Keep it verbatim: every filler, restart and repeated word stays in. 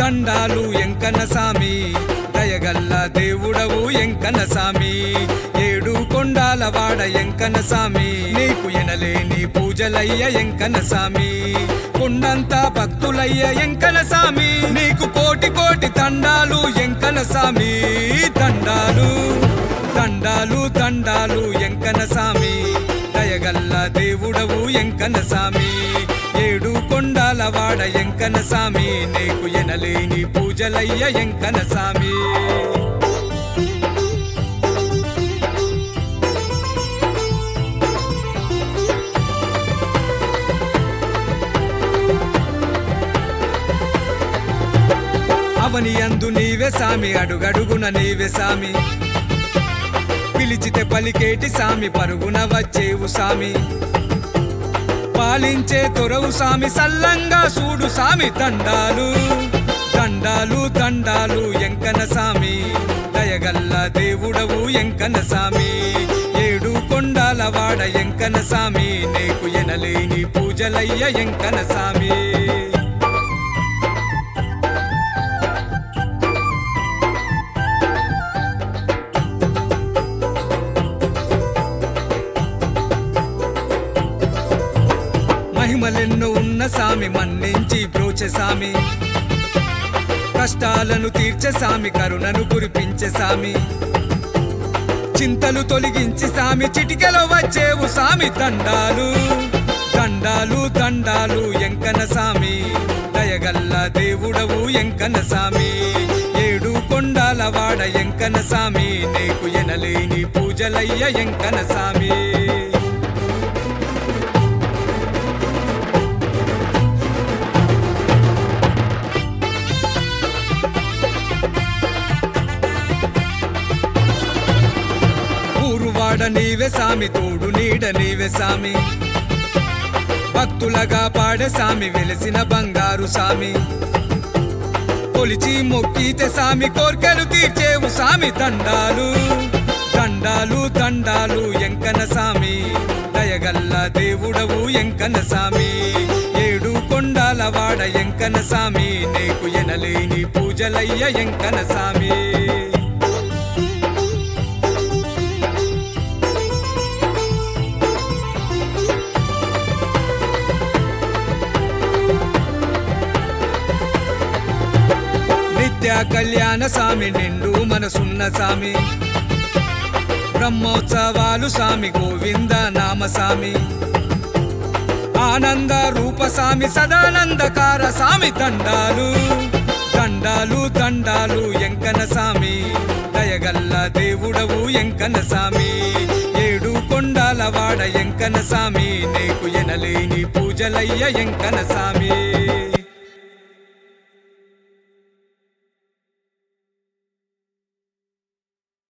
దండాలు ఎంకన్న సామి దయగల్ల దేవుడవు ఎంకన్న సామి ఏడు కొండాల వాడ ఎంకన్న సామి నీకు ఎనలేని పూజలయ్య ఎంకన్న సామి కొండంత భక్తులయ్య ఎంకన్న సామి నీకు కోటి కోటి దండాలు ఎంకన్న సామి దండాలు దండాలు దండాలు ఎంకన్న సామి దయగల్ల దేవుడవు ఎంకన్న సామి ఏడు కొండాల వాడ ఎంకన్న సామి నీకు ఎనలేని పూజలయ్య ఎంకన్న సామి అవని యందు నీవే సామి అడుగడుగున నీవే సామి పిలిచితే పలికేటి సామి పరుగున వచ్చేవు సామి పాలించే తొరవు సామి సల్లంగా సూడు సామి దండాలు దండాలు దండాలు ఎంకన్న సామి దయగల్ల దేవుడవు ఎంకన్న సామి ఏడు కొండాల వాడ ఎంకన్న సామి నీకు ఎనలేని పూజలయ్య ఎంకన్న సామి మహిమలెన్నో ఉన్న సామి మన్నించి బ్రోచె సామి కష్టాలను తీర్చే సామి కరుణను కురిపించే సామి చింతలు తొలగించి సామి చిటికెలో వచ్చేవు సామి దండాలు దండాలు దండాలు ఎంకన్న సామి దయగల్ల దేవుడవు ఎంకన్న సామి ఏడు కొండాల వాడ ఎంకన్న సామి నీకు ఎనలేని పూజలయ్య ఎంకన్న సామి వాడ నీవే సామి తోడు నీడ నీవే సామి భక్తులగా పాడే సామి వెలిసిన బంగారు సామి కొలిచి మొక్కితే సామి కోర్కెలు తీర్చేవు సామి దండాలు దండాలు దండాలు ఎంకన్న సామి దయగల్ల దేవుడవు ఎంకన్న సామి ఏడు కొండాల వాడ ఎంకన్న సామి నీకు ఎనలేని పూజలయ్య ఎంకన్న సామి నిత్య కళ్యాణ సామి నిండు మనసున్న సామి బ్రహ్మోత్సవాలు సామి గోవింద నామ సామి ఆనంద రూప సామి సదానందకార సామి దండాలు దండాలు దండాలు ఎంకన్న సామి దయగల్ల దేవుడవు ఎంకన్న సామి ఏడు కొండాల వాడ ఎంకన్న సామి నీకు ఎనలేని పూజలయ్య ఎంకన్న సామి